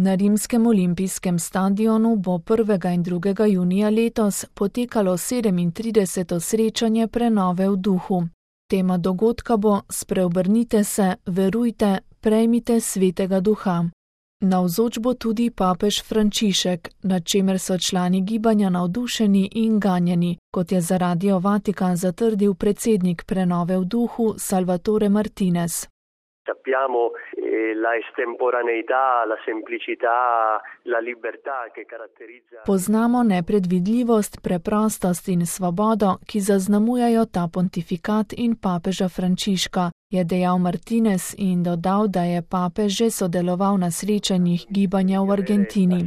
Na rimskem olimpijskem stadionu bo 1. in 2. junija letos potekalo 37. srečanje prenove v duhu. Tema dogodka bo Spreobrnite se, verujte, prejmite Svetega Duha. Navzoč bo tudi papež Frančišek, nad čemer so člani gibanja navdušeni in ganjeni, kot je za Radio Vatikan zatrdil predsednik prenove v duhu Salvatore Martinez. Sappiamo la estemporaneità, la semplicità, la libertà che caratterizza. Poznamo nepredvidljivost, preprostost in svobodo, ki zaznamujejo ta pontifikat in papeža Frančiška, je dejal Martinez in dodal, da je papež že sodeloval na srečanjih gibanja v Argentini.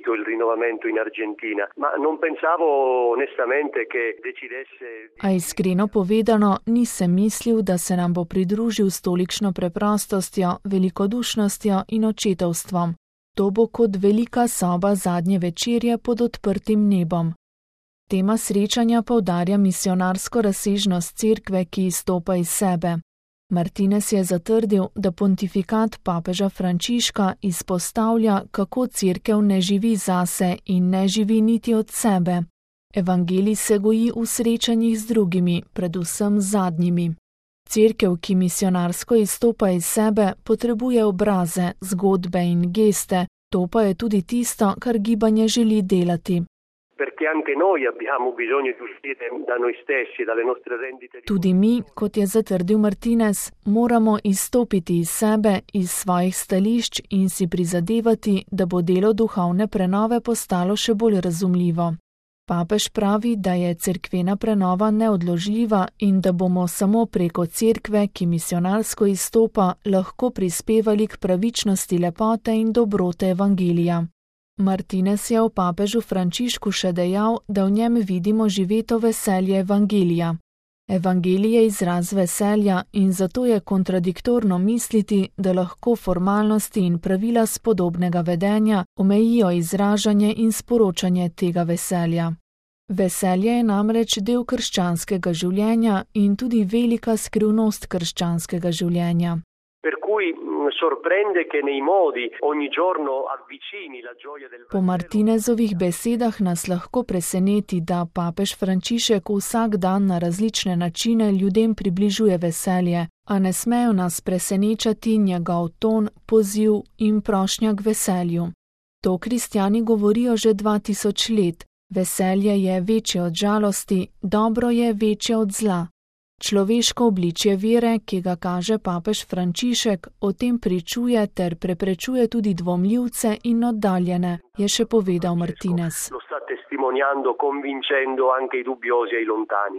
A iskreno povedano, nisem mislil, da se nam bo pridružil s tolikšno preprostostjo, velikodušnostjo in očetovstvom. To bo kot velika soba zadnje večerje pod odprtim nebom. Tema srečanja poudarja misionarsko razsežnost cerkve, ki izstopa iz sebe. Martinez je zatrdil, da pontifikat papeža Frančiška izpostavlja, kako cerkev ne živi zase in ne živi niti od sebe. Evangelij se goji v srečanjih z drugimi, predvsem zadnjimi. Cerkev, ki misionarsko izstopa iz sebe, potrebuje obraze, zgodbe in geste, to pa je tudi tisto, kar gibanje želi delati. Tudi mi, kot je zatrdil Martinez, moramo izstopiti iz sebe, iz svojih stališč in si prizadevati, da bo delo duhovne prenove postalo še bolj razumljivo. Papež pravi, da je cerkvena prenova neodložljiva in da bomo samo preko cerkve, ki misionarsko izstopa, lahko prispevali k pravičnosti lepote in dobrote evangelija. Martinez je o papežu Frančišku še dejal, da v njem vidimo živeto veselje evangelija. Evangelij je izraz veselja in zato je kontradiktorno misliti, da lahko formalnosti in pravila spodobnega vedenja omejijo izražanje in sporočanje tega veselja. Veselje je namreč del krščanskega življenja in tudi velika skrivnost krščanskega življenja. Po Martinezovih besedah nas lahko preseneti, da papež Frančišek vsak dan na različne načine ljudem približuje veselje, a ne smejo nas presenečati njegov ton, poziv in prošnja k veselju. To kristjani govorijo že 2000 let. Veselje je večje od žalosti, dobro je večje od zla. Človeško obličje vere, ki ga kaže papež Frančišek, o tem pričuje ter preprečuje tudi dvomljivce in oddaljene, je še povedal Martinez.